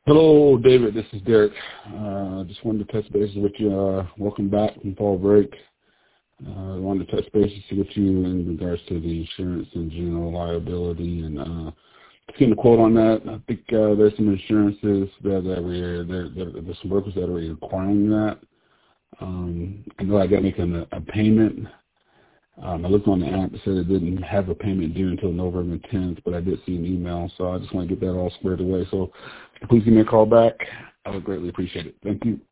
Hello, David. This is Derek. Just wanted to touch bases with you. Welcome back from fall break. I wanted to touch bases with you in regards to the insurance and general liability, and seeing the quote on that. I think there's some insurances there's some brokers that are requiring that. I know I got to make a payment. I looked on the app. It said it didn't have a payment due until November 10th, but I did see an email, so I just want to get that all squared away. So please give me a call back. I would greatly appreciate it. Thank you.